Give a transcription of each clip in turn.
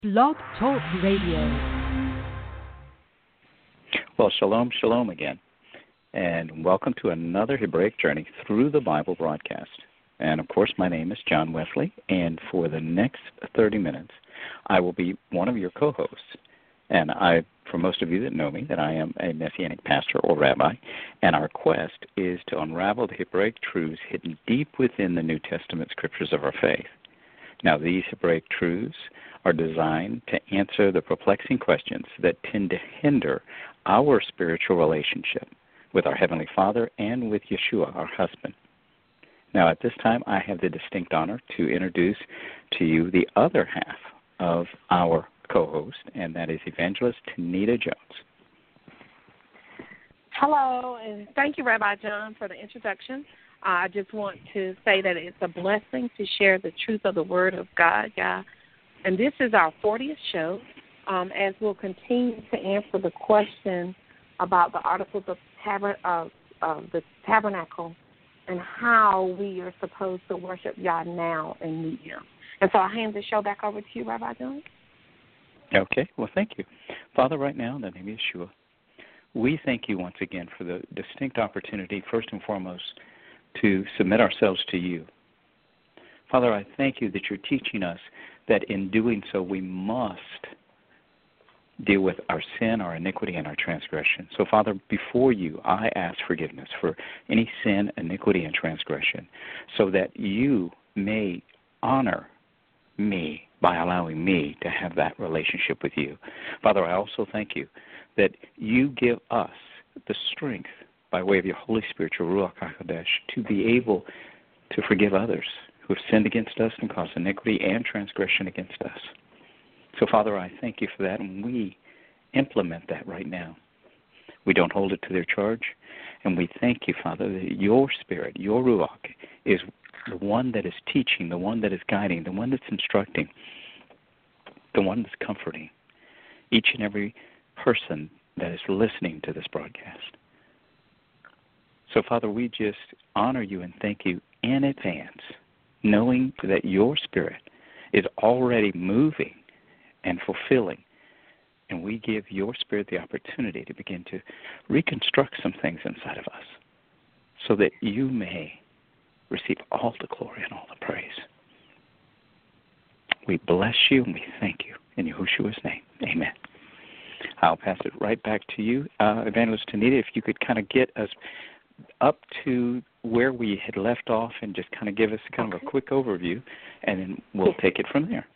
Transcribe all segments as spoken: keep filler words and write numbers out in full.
Blog Talk Radio. Well, shalom, shalom again, and welcome to another Hebraic Journey Through the Bible broadcast. And, of course, my name is John Wesley, and for the next thirty minutes, I will be one of your co-hosts. And I, for most of you that know me, that I am a Messianic pastor or rabbi, and our quest is to unravel the Hebraic truths hidden deep within the New Testament scriptures of our faith. Now, these Hebraic truths are designed to answer the perplexing questions that tend to hinder our spiritual relationship with our Heavenly Father and with Yeshua, our husband. Now, at this time, I have the distinct honor to introduce to you the other half of our co-host, and that is Evangelist Tanita Jones. Hello, and thank you, Rabbi John, for the introduction. Uh, I just want to say that it's a blessing to share the truth of the Word of God, yeah. And this is our fortieth show, um, as we'll continue to answer the question about the articles of, tabern- of, of the tabernacle and how we are supposed to worship Yah now and meet Him. And so I hand the show back over to you, Rabbi John. Okay, well, thank you. Father, right now, in the name of Yeshua, we thank you once again for the distinct opportunity, first and foremost, to submit ourselves to you. Father, I thank you that you're teaching us that in doing so we must deal with our sin, our iniquity, and our transgression. So, Father, before you, I ask forgiveness for any sin, iniquity, and transgression so that you may honor me by allowing me to have that relationship with you. Father, I also thank you that you give us the strength by way of your Holy Spirit, your Ruach HaKodesh, to be able to forgive others who have sinned against us and caused iniquity and transgression against us. So, Father, I thank you for that, and we implement that right now. We don't hold it to their charge, and we thank you, Father, that your Spirit, your Ruach, is the one that is teaching, the one that is guiding, the one that's instructing, the one that's comforting each and every person that is listening to this broadcast. So, Father, we just honor you and thank you in advance, knowing that your Spirit is already moving and fulfilling, and we give your Spirit the opportunity to begin to reconstruct some things inside of us so that you may receive all the glory and all the praise. We bless you and we thank you in Yeshua's name. Amen. I'll pass it right back to you, uh, Evangelist Tanita, if you could kind of get us up to where we had left off and just kind of give us kind of a quick overview, and then we'll take it from there.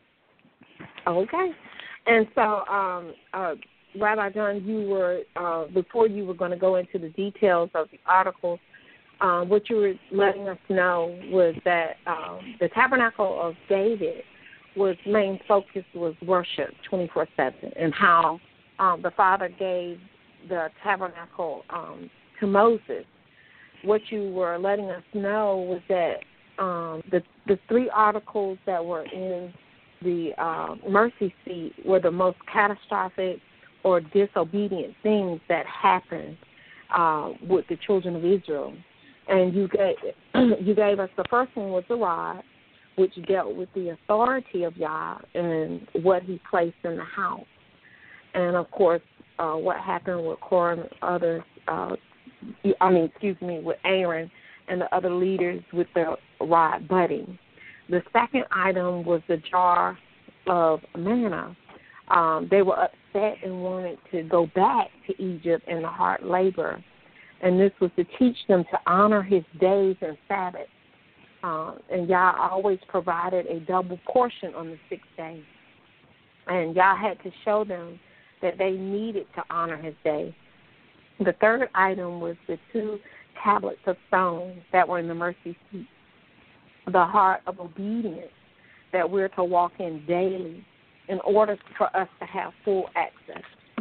Okay. And so, um, uh, Rabbi John, you were, uh, before you were going to go into the details of the articles, uh, what you were letting us know was that um, the Tabernacle of David was main focus was worship twenty-four seven, and how um, the Father gave the tabernacle um, to Moses. What you were letting us know was that um, the the three articles that were in the uh, mercy seat were the most catastrophic or disobedient things that happened uh, with the children of Israel. And you gave you gave us the first one was the rod, which dealt with the authority of Yah and what He placed in the house. And of course, uh, what happened with Korah and others. Uh, I mean, excuse me, with Aaron and the other leaders with the rod budding. The second item was the jar of manna. Um, they were upset and wanted to go back to Egypt and the hard labor. And this was to teach them to honor His days and Sabbath. Uh, and Yah always provided a double portion on the sixth day. And Yah had to show them that they needed to honor His day. The third item was the two tablets of stone that were in the mercy seat, the heart of obedience that we're to walk in daily in order for us to have full access.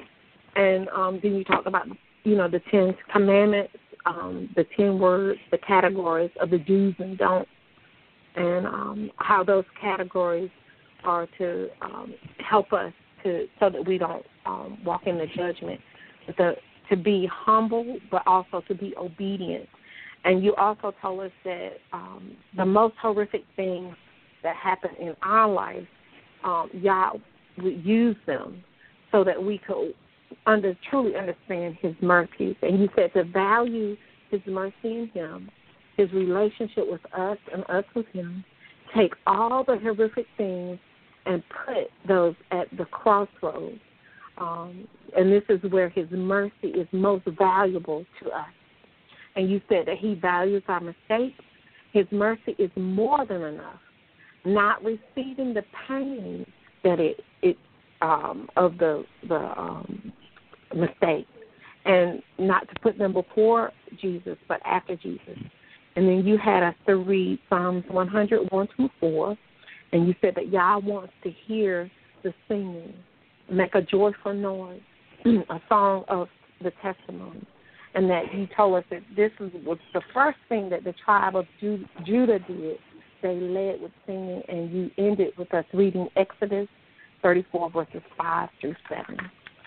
And um, then you talked about, you know, the Ten Commandments, um, the ten words, the categories of the do's and don'ts, and um, how those categories are to um, help us to so that we don't um, walk in the judgment. But the to be humble, but also to be obedient. And you also told us that um, the most horrific things that happen in our life, um, Yah would use them so that we could under, truly understand his mercies. And you said to value his mercy in him, his relationship with us and us with him, take all the horrific things and put those at the crossroads. Um, and this is where his mercy is most valuable to us. And you said that he values our mistakes. His mercy is more than enough. Not receiving the pain that it, it um, of the the um, mistake, and not to put them before Jesus, but after Jesus. And then you had us to read Psalms one hundred, one through four, and you said that Yah wants to hear the singing, make a joyful noise, a song of the testimony. And that you told us that this was the first thing that the tribe of Judah did. They led with singing, and you ended with us reading Exodus thirty-four, verses five through seven.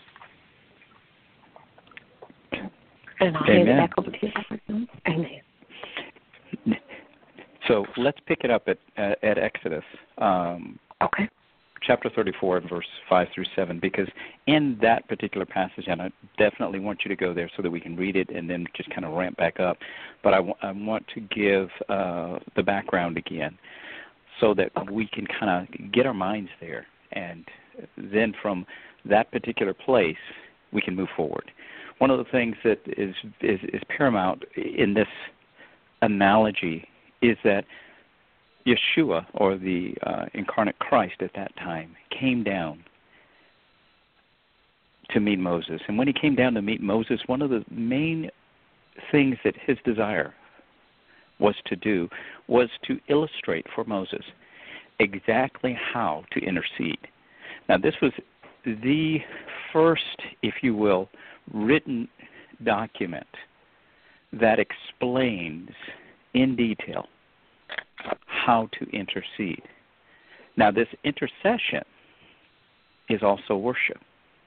And I'll hand it back over to you. Amen. So let's pick it up at uh, at Exodus. Um, okay. Chapter thirty-four, verse five through seven, because in that particular passage, and I definitely want you to go there so that we can read it and then just kind of ramp back up, but I, w- I want to give uh, the background again so that we can kind of get our minds there, and then from that particular place, we can move forward. One of the things that is, is, is paramount in this analogy is that Yeshua, or the uh, incarnate Christ at that time, came down to meet Moses. And when he came down to meet Moses, one of the main things that his desire was to do was to illustrate for Moses exactly how to intercede. Now, this was the first, if you will, written document that explains in detail how to intercede. Now, this intercession is also worship.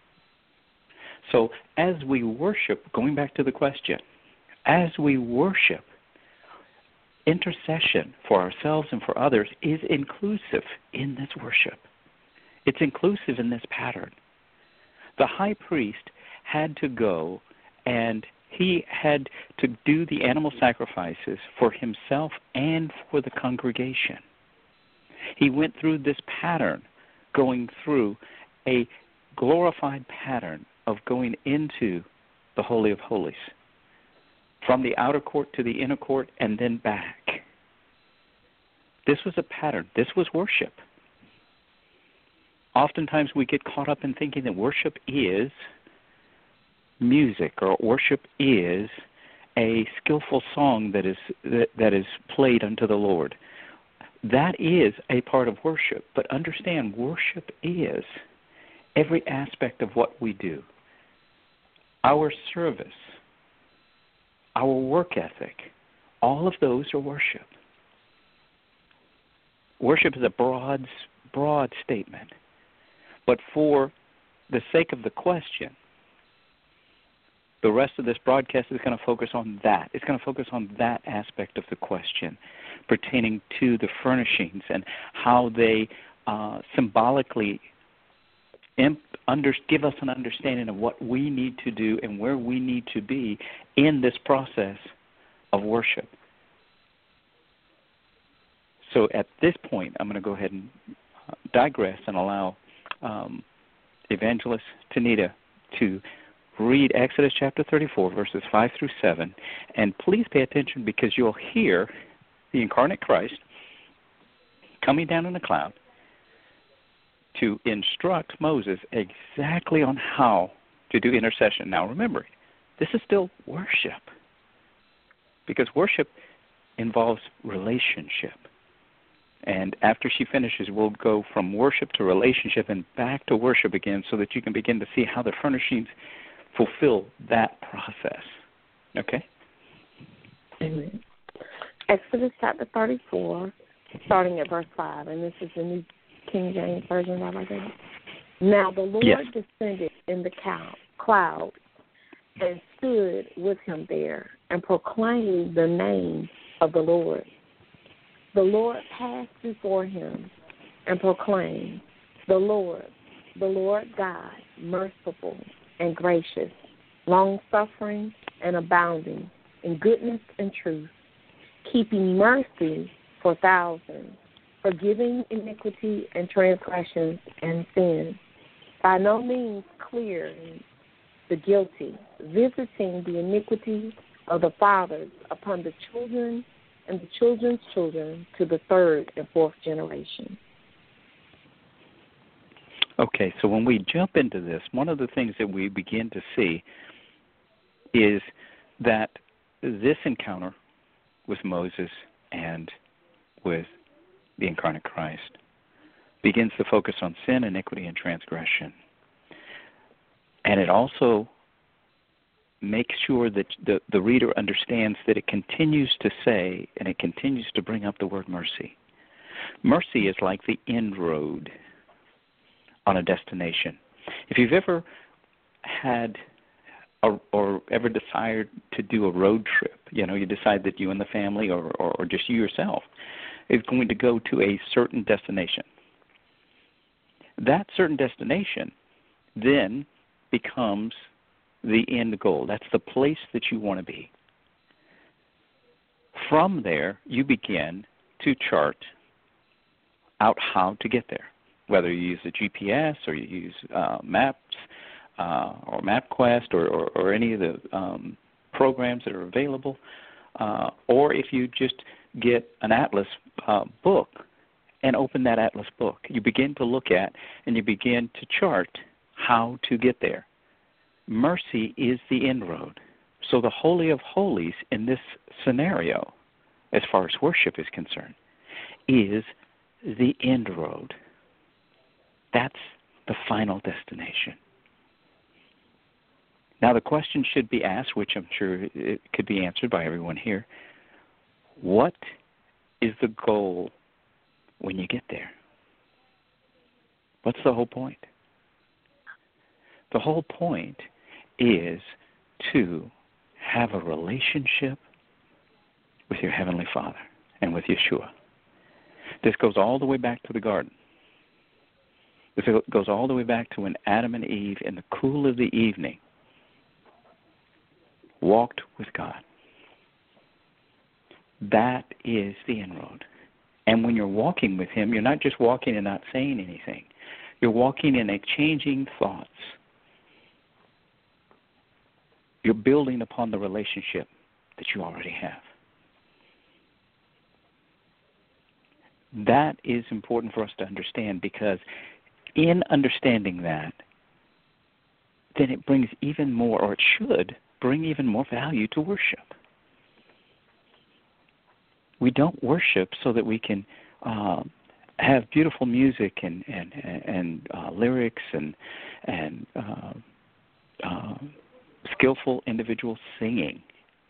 So as we worship, going back to the question, as we worship, intercession for ourselves and for others is inclusive in this worship. It's inclusive in this pattern. The high priest had to go and he had to do the animal sacrifices for himself and for the congregation. He went through this pattern, going through a glorified pattern of going into the Holy of Holies, from the outer court to the inner court and then back. This was a pattern. This was worship. Oftentimes we get caught up in thinking that worship is music, or worship is a skillful song that is that, that is played unto the Lord. That is a part of worship, but understand, worship is every aspect of what we do. Our service, our work ethic, all of those are worship. Worship is a broad, broad statement. But for the sake of the question, the rest of this broadcast is going to focus on that. It's going to focus on that aspect of the question pertaining to the furnishings and how they uh, symbolically imp- under, give us an understanding of what we need to do and where we need to be in this process of worship. So at this point, I'm going to go ahead and digress and allow um, Evangelist Tanita to read Exodus chapter thirty-four, verses five through seven, and please pay attention because you'll hear the incarnate Christ coming down in a cloud to instruct Moses exactly on how to do intercession. Now remember, this is still worship, because worship involves relationship. And after she finishes, we'll go from worship to relationship and back to worship again so that you can begin to see how the furnishings fulfill that process. Okay? Amen. Exodus chapter thirty-four, starting at verse five, and this is the New King James Version, right there. Now the Lord yes. descended in the cloud and stood with him there and proclaimed the name of the Lord. The Lord passed before him and proclaimed, the Lord, the Lord God, merciful and gracious, long-suffering and abounding in goodness and truth, keeping mercy for thousands, forgiving iniquity and transgressions and sin, by no means clearing the guilty, visiting the iniquity of the fathers upon the children and the children's children to the third and fourth generation. Okay, so when we jump into this, one of the things that we begin to see is that this encounter with Moses and with the incarnate Christ begins to focus on sin, iniquity, and transgression. And it also makes sure that the, the reader understands that it continues to say and it continues to bring up the word mercy. Mercy is like the end road on a destination. If you've ever had a, or ever desired to do a road trip, you know, you decide that you and the family or, or, or just you yourself is going to go to a certain destination. That certain destination then becomes the end goal. That's the place that you want to be. From there, you begin to chart out how to get there, whether you use a G P S or you use uh, maps uh, or MapQuest or, or, or any of the um, programs that are available, uh, or if you just get an Atlas uh, book and open that Atlas book. You begin to look at and you begin to chart how to get there. Mercy is the end road. So the Holy of Holies in this scenario, as far as worship is concerned, is the end road. That's the final destination. Now the question should be asked, which I'm sure it could be answered by everyone here, what is the goal when you get there? What's the whole point? The whole point is to have a relationship with your Heavenly Father and with Yeshua. This goes all the way back to the garden. This goes all the way back to when Adam and Eve, in the cool of the evening, walked with God. That is the inroad. And when you're walking with Him, you're not just walking and not saying anything. You're walking and exchanging thoughts. You're building upon the relationship that you already have. That is important for us to understand, because in understanding that, then it brings even more, or it should bring even more value to worship. We don't worship so that we can uh, have beautiful music and and and uh, lyrics and and uh, uh, skillful individual singing,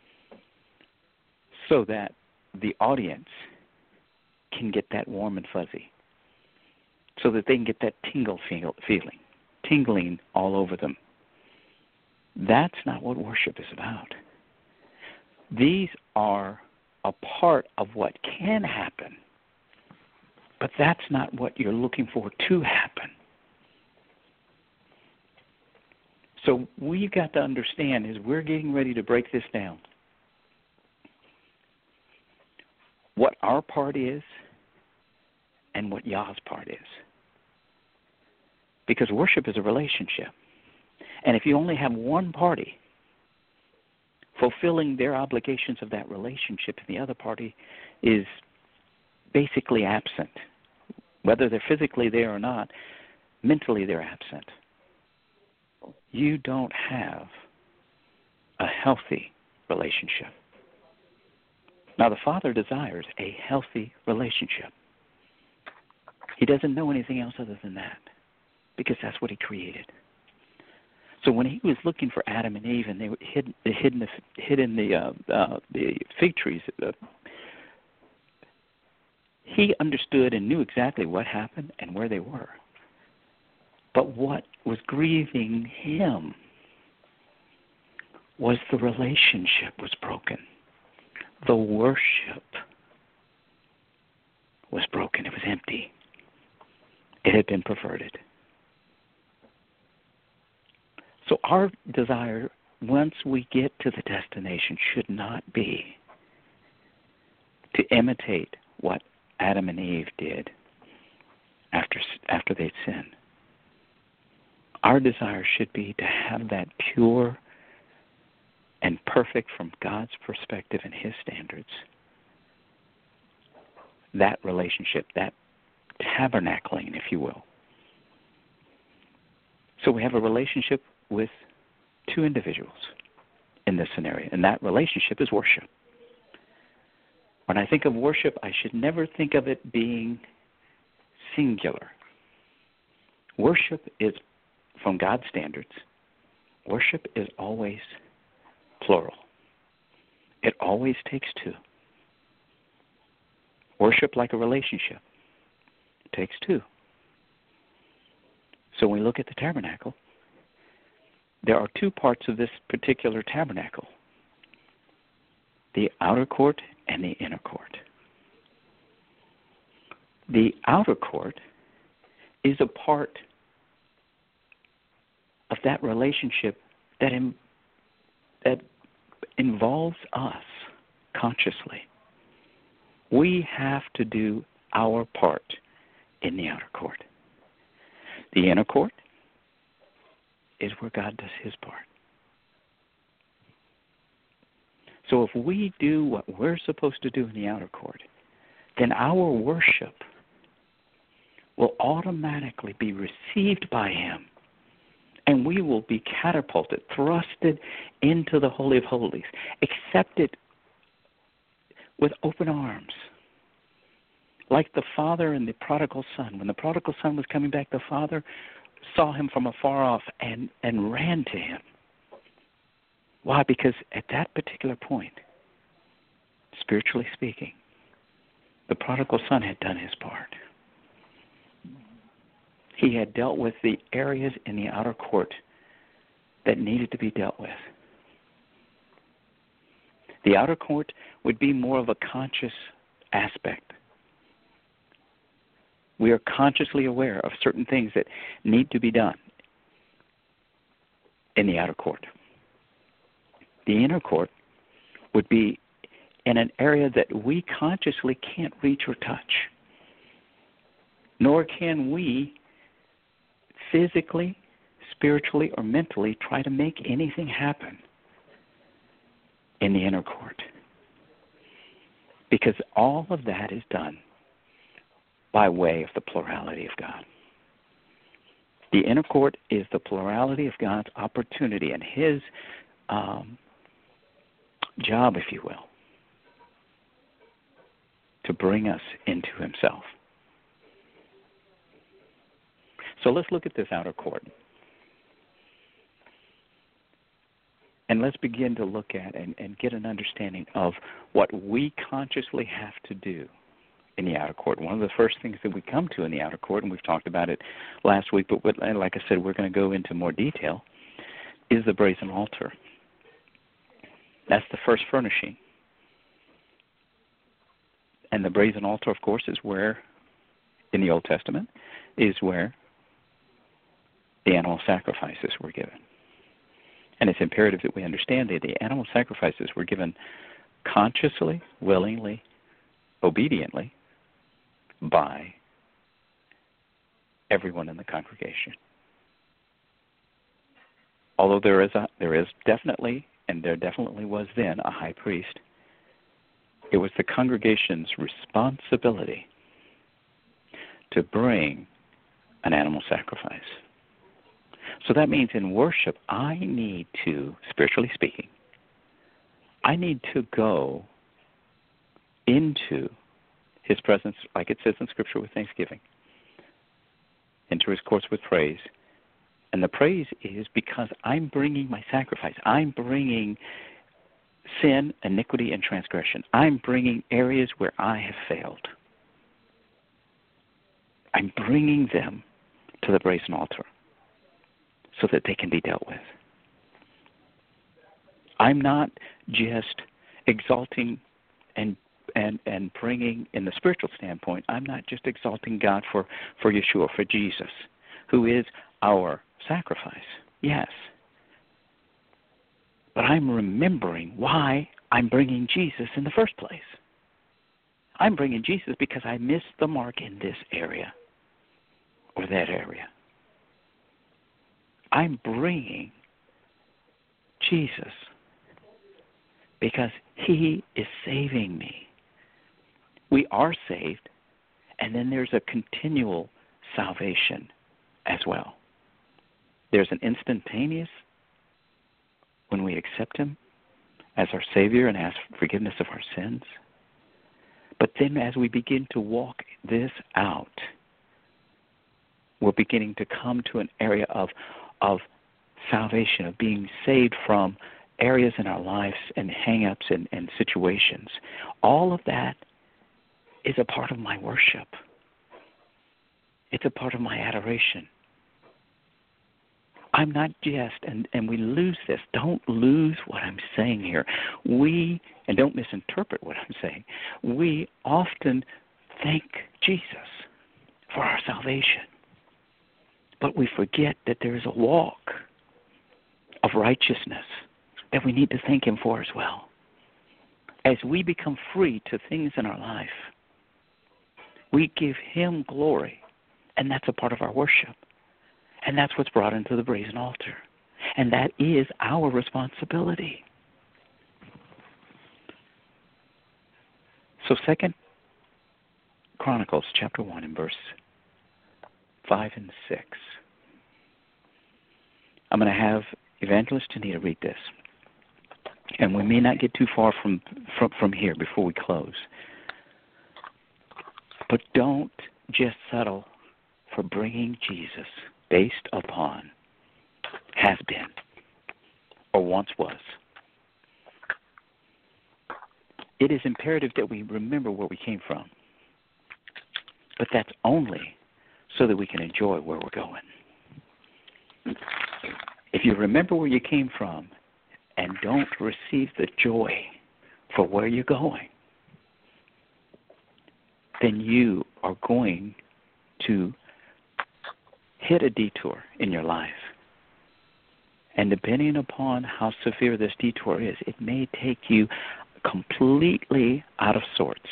so that the audience can get that warm and fuzzy, so that they can get that tingle feel, feeling, tingling all over them. That's not what worship is about. These are a part of what can happen, but that's not what you're looking for to happen. So we've got to understand, as we're getting ready to break this down, what our part is and what Yah's part is. Because worship is a relationship. And if you only have one party fulfilling their obligations of that relationship and the other party is basically absent, whether they're physically there or not, mentally they're absent, you don't have a healthy relationship. Now, the Father desires a healthy relationship. He doesn't know anything else other than that, because that's what He created. So when He was looking for Adam and Eve, and they were hid, hid in the, hid in the, uh, uh, the fig trees, uh, He understood and knew exactly what happened and where they were. But what was grieving Him was the relationship was broken. The worship was broken. It was empty. It had been perverted. So our desire, once we get to the destination, should not be to imitate what Adam and Eve did after after they'd sinned. Our desire should be to have that pure and perfect from God's perspective and His standards, that relationship, that tabernacling, if you will. So we have a relationship with two individuals in this scenario, and that relationship is worship. When I think of worship, I should never think of it being singular. Worship is, from God's standards, worship is always plural. It always takes two. Worship, like a relationship, takes two. So when we look at the tabernacle, there are two parts of this particular tabernacle: the outer court and the inner court. The outer court is a part of that relationship that in, that involves us consciously. We have to do our part in the outer court. The inner court is where God does His part. So if we do what we're supposed to do in the outer court, then our worship will automatically be received by Him, and we will be catapulted, thrusted into the Holy of Holies, accepted with open arms. Like the father and the prodigal son. When the prodigal son was coming back, the father saw him from afar off and, and ran to him. Why? Because at that particular point, spiritually speaking, the prodigal son had done his part. He had dealt with the areas in the outer court that needed to be dealt with. The outer court would be more of a conscious aspect. We are consciously aware of certain things that need to be done in the outer court. The inner court would be in an area that we consciously can't reach or touch, nor can we physically, spiritually, or mentally try to make anything happen in the inner court, because all of that is done by way of the plurality of God. The inner court is the plurality of God's opportunity and His um, job, if you will, to bring us into Himself. So let's look at this outer court. And let's begin to look at and, and get an understanding of what we consciously have to do in the outer court. One of the first things that we come to in the outer court, and we've talked about it last week, but like I said, we're going to go into more detail, is the brazen altar. That's the first furnishing. And the brazen altar, of course, is where, in the Old Testament, is where the animal sacrifices were given. And it's imperative that we understand that the animal sacrifices were given consciously, willingly, obediently by everyone in the congregation. Although there is a, there is definitely, and there definitely was then, a high priest, it was the congregation's responsibility to bring an animal sacrifice. So that means in worship, I need to, spiritually speaking, I need to go into His presence, like it says in Scripture, with thanksgiving, into His courts with praise. And the praise is because I'm bringing my sacrifice. I'm bringing sin, iniquity, and transgression. I'm bringing areas where I have failed. I'm bringing them to the brazen altar so that they can be dealt with. I'm not just exalting and and and bringing, in the spiritual standpoint, I'm not just exalting God for, for Yeshua, for Jesus, who is our sacrifice. Yes, but I'm remembering why I'm bringing Jesus in the first place. I'm bringing Jesus because I missed the mark in this area or that area. I'm bringing Jesus because he is saving me. We are saved, and then there's a continual salvation as well. There's an instantaneous when we accept him as our Savior and ask forgiveness of our sins. But then as we begin to walk this out, we're beginning to come to an area of, of salvation, of being saved from areas in our lives and hang-ups and, and situations. All of that is a part of my worship. It's a part of my adoration. I'm not just, and, and we lose this. Don't lose what I'm saying here. We, and don't misinterpret what I'm saying, we often thank Jesus for our salvation. But we forget that there is a walk of righteousness that we need to thank him for as well. As we become free to things in our life, we give him glory, and that's a part of our worship. And that's what's brought into the brazen altar. And that is our responsibility. So Second Chronicles chapter one and verse five and six. I'm going to have Evangelist Tanita read this. And we may not get too far from, from, from here before we close. But don't just settle for bringing Jesus based upon has been or once was. It is imperative that we remember where we came from. But that's only so that we can enjoy where we're going. If you remember where you came from and don't receive the joy for where you're going, then you are going to hit a detour in your life. And depending upon how severe this detour is, it may take you completely out of sorts.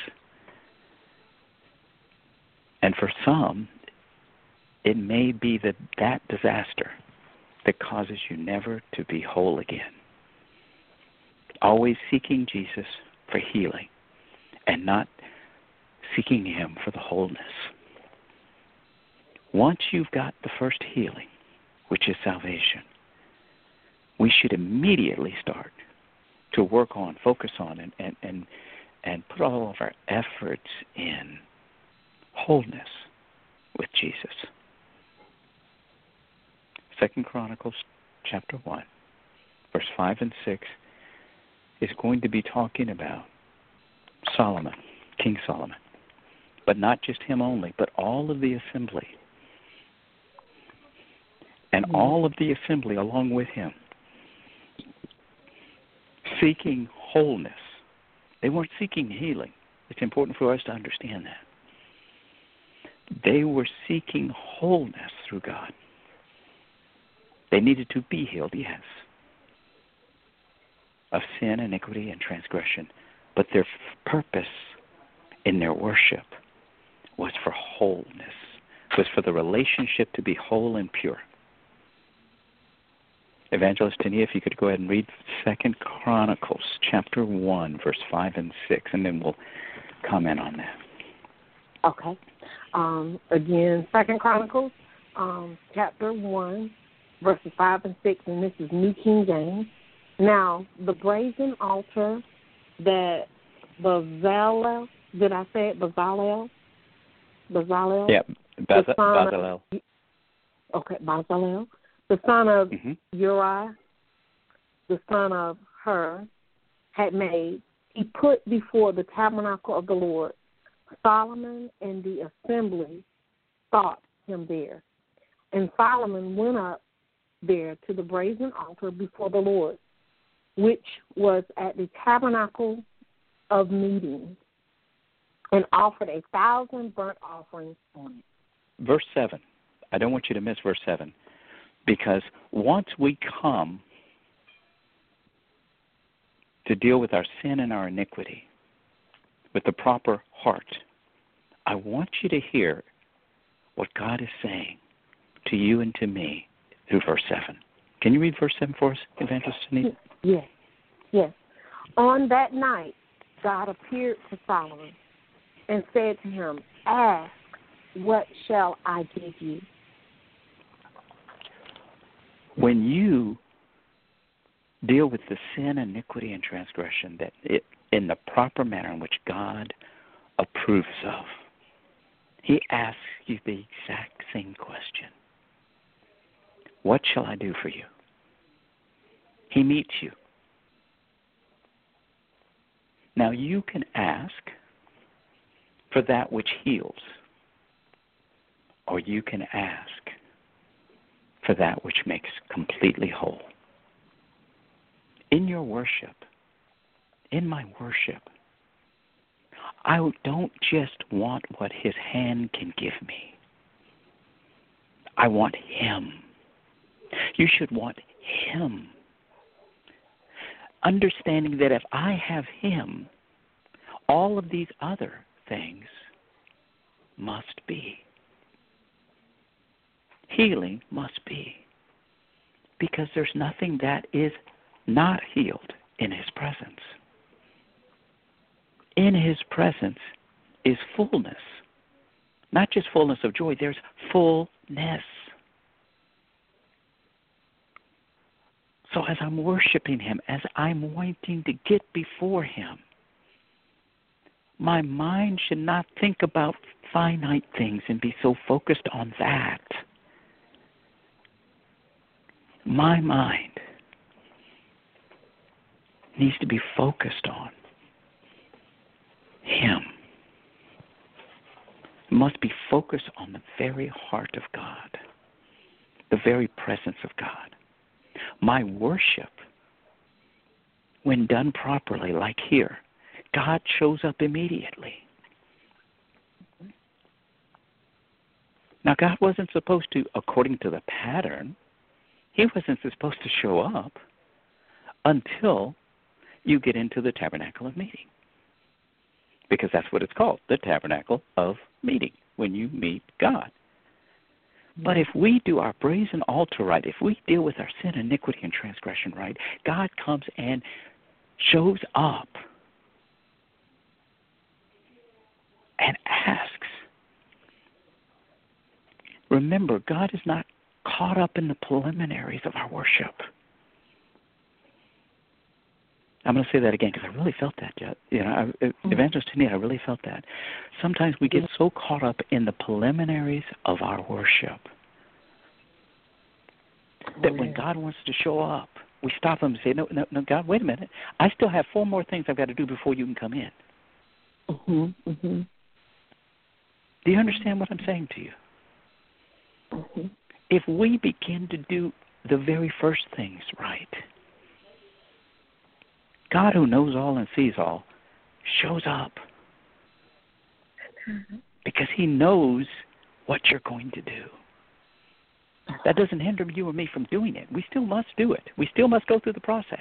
And for some, it may be that that disaster that causes you never to be whole again. Always seeking Jesus for healing and not seeking him for the wholeness. Once you've got the first healing, which is salvation, we should immediately start to work on, focus on, and, and, and, and put all of our efforts in wholeness with Jesus. Second Chronicles chapter one, verse five and six is going to be talking about Solomon, King Solomon. But not just him only, but all of the assembly. And mm-hmm. all of the assembly along with him, seeking wholeness. They weren't seeking healing. It's important for us to understand that. They were seeking wholeness through God. They needed to be healed, yes, of sin, iniquity, and transgression. But their f- purpose in their worship was for wholeness, was for the relationship to be whole and pure. Evangelist Tania, if you could go ahead and read Second Chronicles chapter one, verse five and six, and then we'll comment on that. Okay. Um, again, Second Chronicles um, chapter one, verses five and six, and this is New King James. Now, the brazen altar that Bezalel, did I say it, Bezalel? Bezalel? Yeah, Bez- Bezalel. Okay, Bezalel. The son of mm-hmm. Uriah, the son of Hur, had made, he put before the tabernacle of the Lord. Solomon and the assembly sought him there. And Solomon went up there to the brazen altar before the Lord, which was at the tabernacle of meeting, and offered a thousand burnt offerings on it. Verse seven. I don't want you to miss verse seven, because once we come to deal with our sin and our iniquity with the proper heart, I want you to hear what God is saying to you and to me through verse seven. Can you read verse seven for us, Evangelist Anita? Yes, yes. On that night, God appeared to Solomon and said to him, ask, what shall I give you? When you deal with the sin, iniquity, and transgression that it, in the proper manner in which God approves of, he asks you the exact same question. What shall I do for you? He meets you. Now you can ask for that which heals, or you can ask for that which makes completely whole. In your worship, in my worship, I don't just want what his hand can give me. I want him. You should want him. Understanding that if I have him, all of these other things must be. Healing must be. Because there's nothing that is not healed in his presence. In his presence is fullness. Not just fullness of joy, there's fullness. So as I'm worshiping him, as I'm wanting to get before him, my mind should not think about finite things and be so focused on that. My mind needs to be focused on him. It must be focused on the very heart of God, the very presence of God. My worship, when done properly, like here, God shows up immediately. Now, God wasn't supposed to, according to the pattern, he wasn't supposed to show up until you get into the tabernacle of meeting. Because that's what it's called, the tabernacle of meeting, when you meet God. But if we do our brazen altar right, if we deal with our sin, iniquity, and transgression right, God comes and shows up and asks. Remember, God is not caught up in the preliminaries of our worship. I'm going to say that again because I really felt that. You know, I, Evangelist Anita, I really felt that. Sometimes we get so caught up in the preliminaries of our worship that when God wants to show up, we stop him and say, no, no, no, God, wait a minute. I still have four more things I've got to do before you can come in. Mm-hmm, mm-hmm. Do you understand what I'm saying to you? Mm-hmm. If we begin to do the very first things right, God, who knows all and sees all, shows up mm-hmm. because he knows what you're going to do. That doesn't hinder you or me from doing it. We still must do it. We still must go through the process.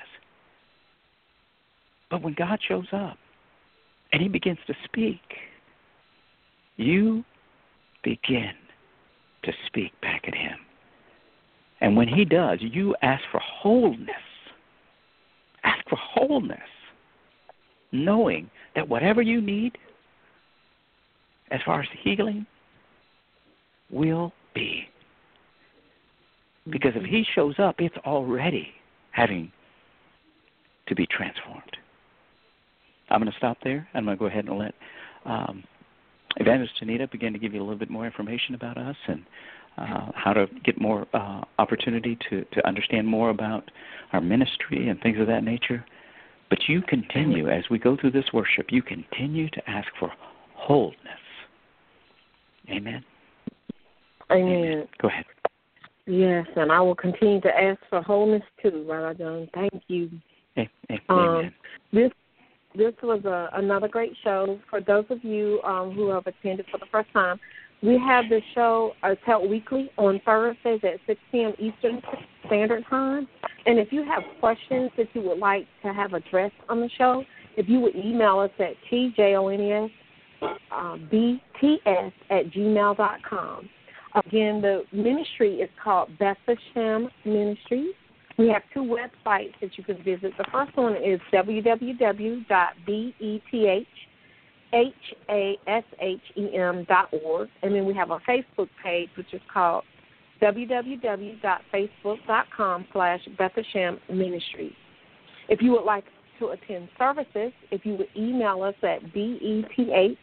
But when God shows up and he begins to speak, you begin to speak back at him. And when he does, you ask for wholeness. Ask for wholeness, knowing that whatever you need, as far as healing, will be. Because if he shows up, it's already having to be transformed. I'm going to stop there. I'm going to go ahead and let um, Evangelist Anita begin to give you a little bit more information about us and uh, how to get more uh, opportunity to, to understand more about our ministry and things of that nature. But you continue, as we go through this worship, you continue to ask for wholeness. Amen? Amen. Amen. Go ahead. Yes, and I will continue to ask for wholeness too, Brother John. Thank you. Amen. Um, this this was a, another great show. For those of you um, who have attended for the first time, we have this show, uh, it's held weekly on Thursdays at six p.m. Eastern Standard Time. And if you have questions that you would like to have addressed on the show, if you would email us at T J O N E S B T S at gmail dot com. Again, the ministry is called Bethlehem Ministries. We have two websites that you can visit. The first one is w w w dot betheshem dot org, and then we have a Facebook page, which is called w w w dot facebook dot com slash Bethlehem Ministries. If you would like to attend services, if you would email us at betheshem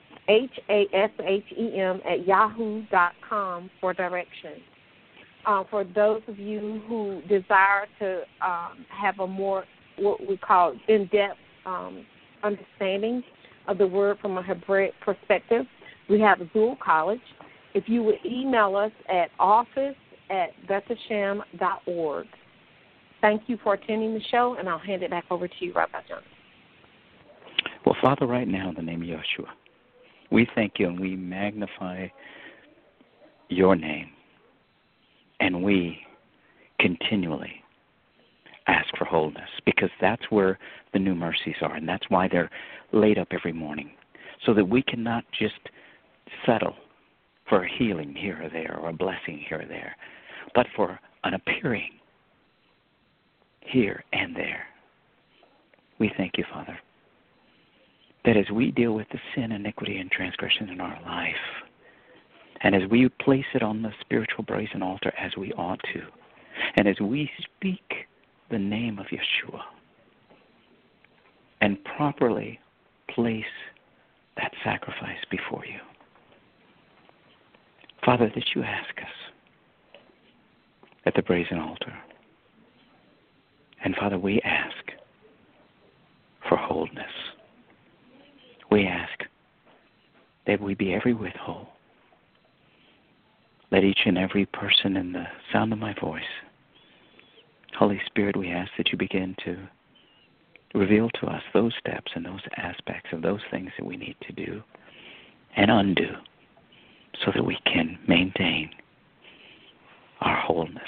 at yahoo dot com for directions. Uh, for those of you who desire to um, have a more, what we call in-depth um, understanding of the word from a Hebraic perspective, we have Zool College. If you would email us at office at betheshem dot org. Thank you for attending the show, and I'll hand it back over to you, Rabbi John. Well, Father, right now, in the name of Yeshua, we thank you and we magnify your name, and we continually ask for wholeness, because that's where the new mercies are, and that's why they're laid up every morning, so that we cannot just settle for a healing here or there or a blessing here or there, but for an appearing here and there. We thank you, Father, that as we deal with the sin, iniquity, and transgression in our life, and as we place it on the spiritual brazen altar as we ought to, and as we speak the name of Yeshua and properly place that sacrifice before you, Father, that you ask us at the brazen altar. And Father, we ask for wholeness. We ask that we be every whit whole. Let each and every person in the sound of my voice, Holy Spirit, we ask that you begin to reveal to us those steps and those aspects of those things that we need to do and undo so that we can maintain our wholeness.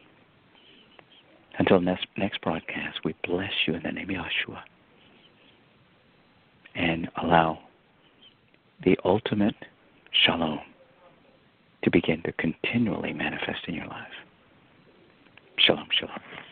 Until next, next broadcast, we bless you in the name of Yeshua and allow the ultimate shalom to begin to continually manifest in your life. Shalom, shalom.